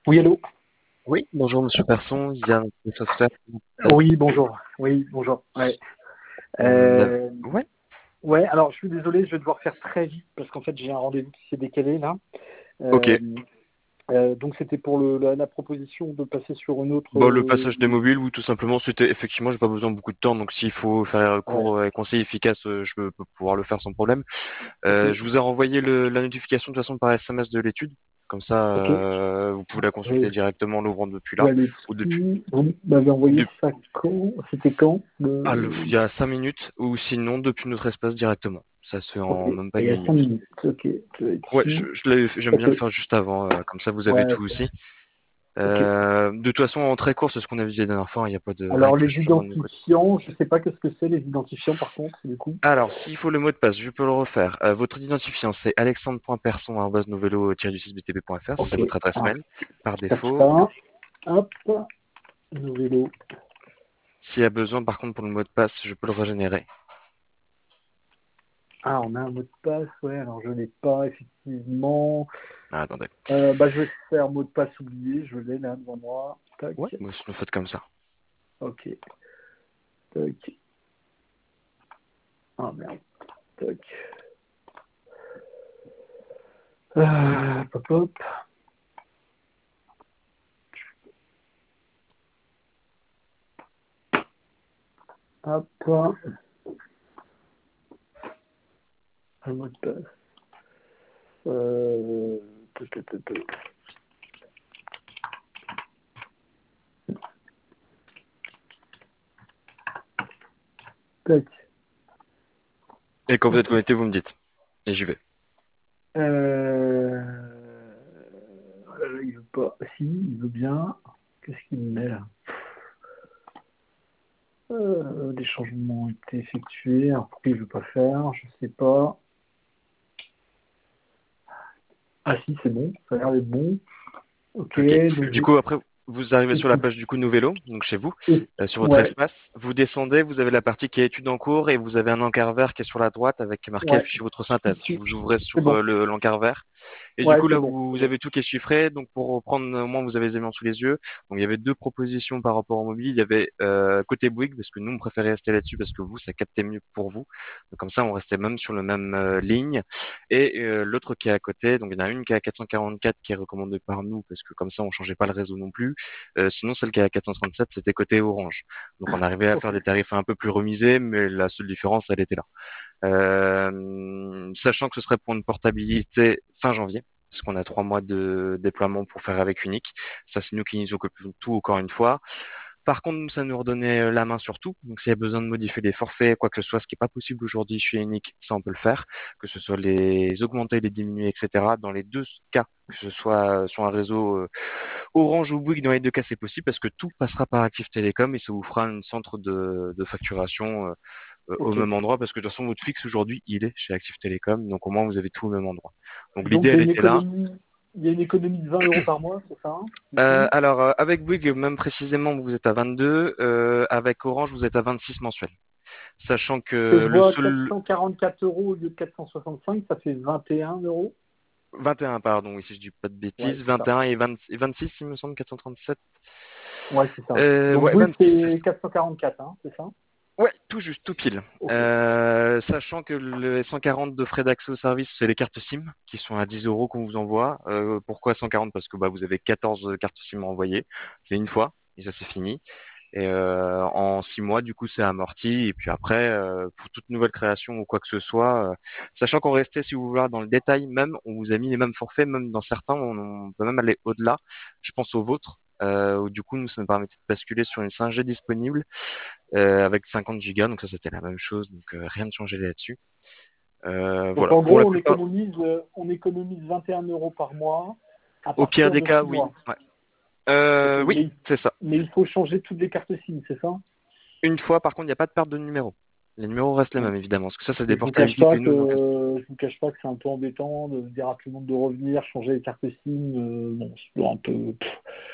Oui, allô? Oui, bonjour Monsieur Persson, Yann de Software. Oui, bonjour. Oui, bonjour. Ouais. On a... Euh, Ouais, ouais, alors je suis désolé, je vais devoir faire très vite parce qu'en fait j'ai un rendez-vous qui s'est décalé là. ok. Euh, donc c'était pour la proposition de passer sur une autre. Bon, le passage des mobiles, ou tout simplement, c'était effectivement, j'ai pas besoin de beaucoup de temps, donc s'il faut faire Ouais, court et conseil efficace, je peux pouvoir le faire sans problème. ok, Je vous ai renvoyé la notification de toute façon par SMS de l'étude, comme ça, ok. vous pouvez la consulter directement en l'ouvrant depuis là, Ouais, mais ou depuis, si vous m'avez envoyé de- ça quand? C'était quand? il y a 5 minutes, ou sinon depuis notre espace directement. Ça se fait Ok, en même pas il une y a 5 minute. minutes. Ok, je vais être Ouais, ici. j'aime Ok, bien le faire juste avant, comme ça vous avez ouais, tout ok. aussi. Ok. De toute façon, en très court, c'est ce qu'on a vu la dernière fois, il n'y a pas de rien Alors qui va les changer de mon côté. identifiants, je sais pas qu'est-ce que c'est les identifiants par contre, du coup. Alors, s'il faut le mot de passe, je peux le refaire. Votre identifiant, c'est alexandre.persson@novelo-6btb.fr, ça Ok, c'est votre adresse alors, mail, par je tape défaut. ça. Hop, vélo. S'il y a besoin, par contre, pour le mot de passe, je peux le régénérer. Ah, on a un mot de passe, ouais, alors je l'ai pas, effectivement. Ah, attendez. Je vais faire mot de passe oublié, je l'ai là devant moi. Tac, Ouais, moi, si vous le faites comme ça. ok, tac. Ah merde, tac. Hop, hop, hop, un mot de passe. Tac, tac, tac, tac. Tac. Et quand vous êtes Hop. connecté, vous me dites. Et j'y vais. Euh... il veut pas. Si, il veut bien. Qu'est-ce qu'il me met là? Des changements ont été effectués. Alors pourquoi il ne veut pas faire? Je sais pas. Ah si, c'est bon. Ça a l'air d'être bon. Ok, Ok. donc Du coup, après, vous arrivez c'est sur la tout. page du coup Nouvello, donc chez vous, sur votre Ouais, espace. Vous descendez, vous avez la partie qui est études en cours et vous avez un encart vert qui est sur la droite avec marqué ouais. afficher votre Je suis synthèse. dessus. Vous ouvrez C'est sur bon. l'encart vert. Et du Ouais, coup, c'est là, bon. C'est vous bon. avez tout qui est chiffré. Donc, pour reprendre, au moins, vous avez les éléments sous les yeux. Donc, il y avait deux propositions par rapport au mobile. Il y avait côté Bouygues, parce que nous, on préférait rester là-dessus parce que vous, ça captait mieux pour vous. Donc, comme ça, on restait même sur le même ligne. Et l'autre qui est à côté, donc il y en a une qui est à 444 qui est recommandée par nous parce que comme ça, on changeait pas le réseau non plus. Sinon, celle qui est à 437, c'était côté Orange. Donc, on arrivait à Ok. faire des tarifs un peu plus remisés, mais la seule différence, elle était là. Sachant que ce serait pour une portabilité fin janvier, parce qu'on a 3 mois de déploiement pour faire avec Unique. Ça, c'est nous qui nous occupons de tout encore une fois. Par contre, nous, ça nous redonnait la main sur tout. Donc, s'il y a besoin de modifier les forfaits, quoi que ce soit, ce qui n'est pas possible aujourd'hui chez Unique, ça, on peut le faire. Que ce soit les augmenter, les diminuer, etc. Dans les deux cas, que ce soit sur un réseau Orange ou Bouygues, dans les deux cas, c'est possible parce que tout passera par Active Télécom et ça vous fera un centre de facturation au Ok. même endroit parce que de toute façon, votre fixe aujourd'hui, il est chez Active Télécom. Donc, au moins, vous avez tout au même endroit. Donc, l'idée, Donc elle était là. il y a une économie de 20 € par mois, c'est ça, hein, du coup? Avec Bouygues, même précisément, vous êtes à 22. Avec Orange, vous êtes à 26 mensuels. Sachant Que je que le vois seul 444 € au lieu de 465, ça fait 21 €. 21, pardon, oui, si je dis pas de Ouais, bêtises, c'est ça. 21 et 20 et 26, il me semble, 437. Ouais, c'est ça. Donc Ouais, Bouygues, 26, c'est c'est ça. 444, hein, c'est ça? Ouais, tout juste, tout pile. Ok. Sachant que les 140 de frais d'accès au service, c'est les cartes SIM qui sont à 10 euros qu'on vous envoie. Pourquoi 140? Parce que bah, vous avez 14 cartes SIM à envoyer. C'est une fois et ça c'est fini. Et en 6 mois, du coup, c'est amorti. Et puis après, pour toute nouvelle création ou quoi que ce soit, sachant qu'on restait, si vous voulez, dans le détail, même, on vous a mis les mêmes forfaits, même dans certains, on peut même aller au-delà. Je pense au vôtre. Où du coup, nous, ça nous permettait de basculer sur une 5G disponible avec 50 gigas. Donc ça, c'était la même chose. Donc rien de changé là-dessus. Donc Voilà. en Pour la gros, plupart, on économise 21 € par mois à au pire partir des de cas, 6 oui. mois. Ouais. Ok. Oui, c'est ça. Mais il faut changer toutes les cartes SIM, c'est ça? Une fois, par contre, il n'y a pas de perte de numéro. Les numéros restent les Ouais. mêmes, évidemment. Parce que ça, c'est des Et portabilités que nous, on fait. je vous cache pas que c'est un peu embêtant de dire à tout le monde de revenir, changer les cartes SIM. Bon, c'est un peu.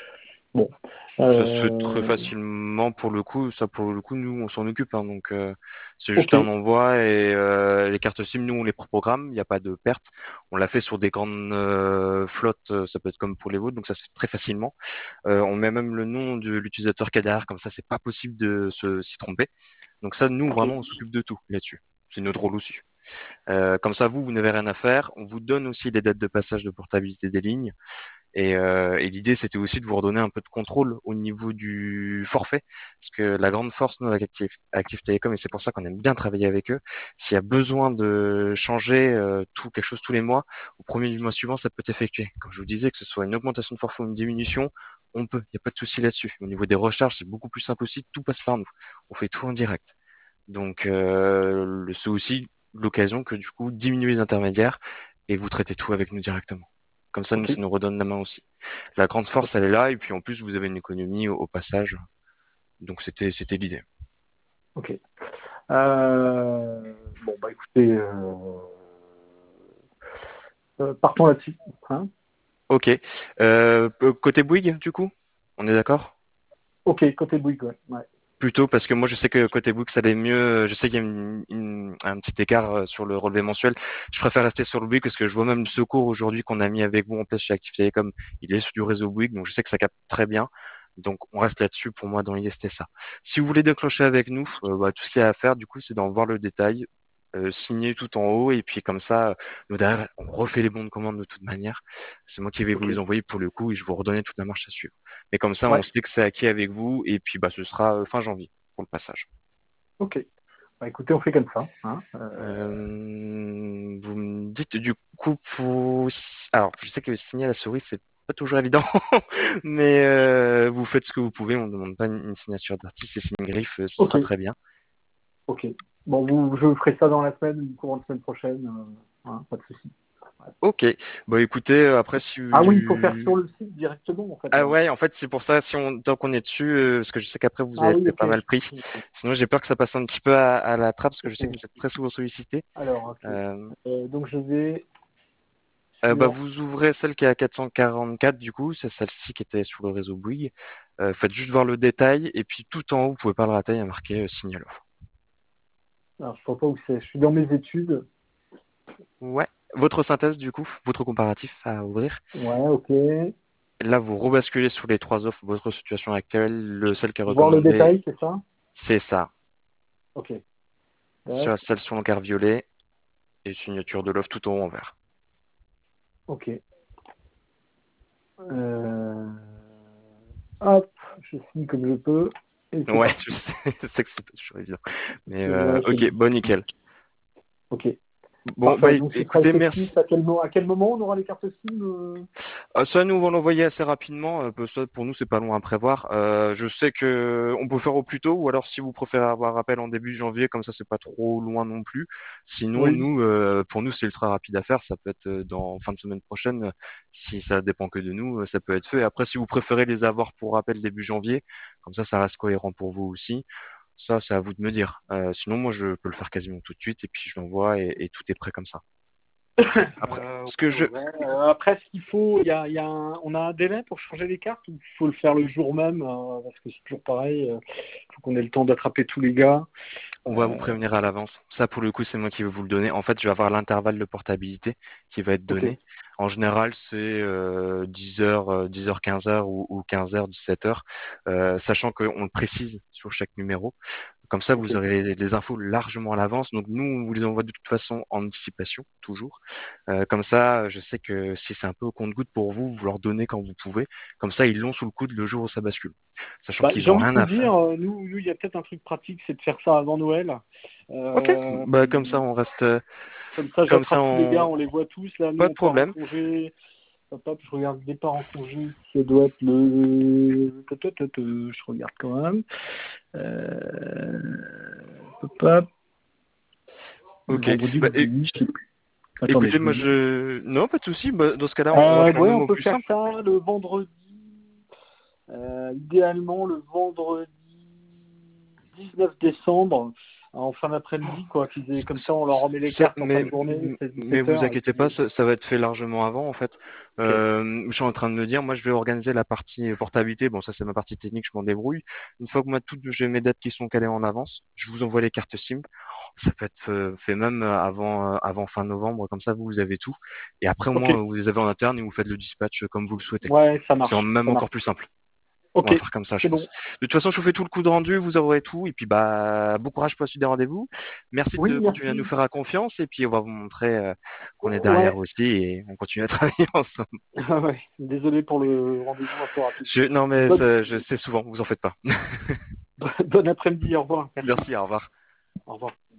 Bon. Ça se fait très Euh, facilement pour le coup. Ça, pour le coup, nous, on s'en occupe, hein, donc c'est ok, juste un envoi et les cartes SIM, nous, on les programme. Il n'y a pas de perte. On l'a fait sur des grandes flottes. Ça peut être comme pour les vôtres, donc ça se fait très facilement. On met même le nom de l'utilisateur qui est derrière, comme ça, c'est pas possible de s'y tromper. Donc ça, nous, ok, vraiment, on s'occupe de tout là-dessus. C'est notre rôle aussi. Comme ça, vous n'avez rien à faire. On vous donne aussi les dates de passage de portabilité des lignes. Et l'idée, c'était aussi de vous redonner un peu de contrôle au niveau du forfait, parce que la grande force, nous, avec Active Télécom, et c'est pour ça qu'on aime bien travailler avec eux, s'il y a besoin de changer quelque chose tous les mois, au premier du mois suivant, ça peut s'effectuer. Comme je vous disais, que ce soit une augmentation de forfait ou une diminution, on peut, il n'y a pas de souci là-dessus. Au niveau des recharges, c'est beaucoup plus simple aussi, tout passe par nous. On fait tout en direct. Donc, c'est aussi l'occasion que du coup, diminuer les intermédiaires et vous traitez tout avec nous directement. Comme ça, nous, ok, ça nous redonne la main aussi. La grande force, elle est là, et puis en plus, vous avez une économie au passage. Donc, c'était l'idée. ok. Bon, bah écoutez, partons là-dessus. Hein. Ok. Côté Bouygues, du coup, on est d'accord? Ok, côté Bouygues, ouais. Ouais. Plutôt parce que moi je sais que côté Bouygues ça allait mieux. Je sais qu'il y a un petit écart sur le relevé mensuel. Je préfère rester sur le Bouygues parce que je vois même le secours aujourd'hui qu'on a mis avec vous en place chez Active Télécom. Il est sur du réseau Bouygues, donc je sais que ça capte très bien. Donc on reste là-dessus. Pour moi, dans l'idée c'était ça. Si vous voulez déclencher avec nous, tout ce qu'il y a à faire du coup c'est d'en voir le détail, signer tout en haut et puis comme ça, nous derrière on refait les bons de commande de toute manière. C'est moi qui vais vous Ok. les envoyer pour le coup et je vous redonner toute la marche à suivre. Mais comme ça, on Ouais. sait que c'est acquis avec vous et puis bah ce sera fin janvier pour le passage. Ok. Bah écoutez, on fait comme ça. Hein. Vous me dites du coup alors je sais que signer à la souris c'est pas toujours évident, mais vous faites ce que vous pouvez. On ne demande pas une signature d'artiste, c'est une griffe, ce Ok. sera très bien. Ok. Bon, je ferai ça dans la semaine, ou courant de semaine prochaine. Hein, pas de souci. Ouais. Ok, bah écoutez, après si Ah oui, il faut faire sur le site directement, en fait, ah alors. ouais, en fait c'est pour ça si on tant qu'on est dessus, parce que je sais qu'après vous Ah avez oui, été ok. pas mal pris. Sinon j'ai peur que ça passe un petit peu à la trappe parce que je sais que Ok. vous êtes très souvent sollicité. Alors, ok. Euh, Donc, je vais Bah, sur... vous ouvrez celle qui est à 444 du coup, c'est celle-ci qui était sur le réseau Bouygues. Faites juste voir le détail et puis tout en haut, vous pouvez pas le rater, il y a marqué signal offre. Alors, je ne vois pas où c'est. Je suis dans mes études. Ouais. Votre synthèse du coup, votre comparatif à ouvrir. Ouais, ok. Là, vous rebasculez sur les trois offres, votre situation actuelle, celle qui est Voir le recommandée, détail, c'est ça? c'est ça. Ok. Sur Tac. celle sur l'encart violet et signature de l'offre tout en haut en vert. Ok. Euh, Hop, je signe comme je peux. Et c'est Ouais, parti. je sais que c'est pas toujours évident. Mais Et là, je... ok, bon nickel. Ok. Bon, bah Parfait. Donc, ce sera écoutez, effectif merci. à quel moment on aura les cartes SIM Ça, nous, on va l'envoyer assez rapidement. Ça, pour nous, c'est pas long à prévoir. Je sais que on peut faire au plus tôt, ou alors si vous préférez avoir appel en début janvier, comme ça, c'est pas trop loin non plus. Sinon, Oui. nous, pour nous, c'est ultra rapide à faire. Ça peut être dans fin de semaine prochaine. Si ça dépend que de nous, ça peut être fait. Après, si vous préférez les avoir pour rappel début janvier, comme ça reste cohérent pour vous aussi. Ça, c'est à vous de me dire. Sinon, moi, je peux le faire quasiment tout de suite et puis je l'envoie et tout est prêt comme ça. Après, ce que je, Ouais. Après, ce qu'il faut, on a un délai pour changer les cartes ou il faut le faire le jour même parce que c'est toujours pareil. Il faut qu'on ait le temps d'attraper tous les gars. On va vous Euh, prévenir à l'avance. Ça, pour le coup, c'est moi qui vais vous le donner. En fait, je vais avoir l'intervalle de portabilité qui va être ok. donné. En général, c'est 10h, 10h, 15h ou 15h, 17h, sachant qu'on le précise sur chaque numéro. Comme ça, Ok. vous aurez les infos largement à l'avance. Donc nous, on vous les envoie de toute façon en anticipation, toujours. Comme ça, je sais que si c'est un peu au compte-goutte pour vous, vous leur donnez quand vous pouvez. Comme ça, ils l'ont sous le coude le jour où ça bascule. Sachant Bah, qu'ils j'ai ont envie de rien te à faire. dire, nous, il y a peut-être un truc pratique, c'est de faire ça avant Noël. Ok, Euh, bah comme ça, on reste, Comme ça, comme ça, j'attrape tous les gars, on les voit tous. Là, nous, pas de on part en problème. congé. Hop, hop, je regarde le départ en congé. Ça doit être le. Je regarde quand même. Hop, hop. Le Ok. vendredi ou Bah, le jeudi, je sais plus. Attendez, écoutez, je vous moi dis. non, pas de souci. Bah, dans ce cas-là, on va faire Ouais, même on au peut plus faire simple. ça le vendredi. Idéalement, le vendredi 19 décembre. en fin d'après-midi, quoi. Comme ça, on leur remet les Ça, cartes en fin de journée, mais 17 vous heures. Et inquiétez puis, pas, ça va être fait largement avant en fait. ok, Je suis en train de me dire, moi je vais organiser la partie portabilité. Bon, ça c'est ma partie technique, je m'en débrouille. Une fois que moi j'ai mes dates qui sont calées en avance, je vous envoie les cartes SIM. Ça peut être fait même avant fin novembre, comme ça vous avez tout. Et après au ok, moins vous les avez en interne et vous faites le dispatch comme vous le souhaitez. ouais, ça C'est marche, même ça encore marche. plus simple. On Ok, va faire comme ça, je c'est bon. pense. De toute façon, je vous fais tout le coup de rendu, vous aurez tout. Et puis, bah, bon courage pour la suite des rendez-vous. Merci Oui, de continuer à nous merci. faire confiance. Et puis, on va vous montrer qu'on est derrière Ouais, aussi et on continue à travailler ensemble. ah ouais, désolé pour le rendez-vous un peu rapide. Non, mais Bonne, je sais souvent, vous en faites pas. bon après-midi, au revoir. Merci. Merci, au revoir. Au revoir.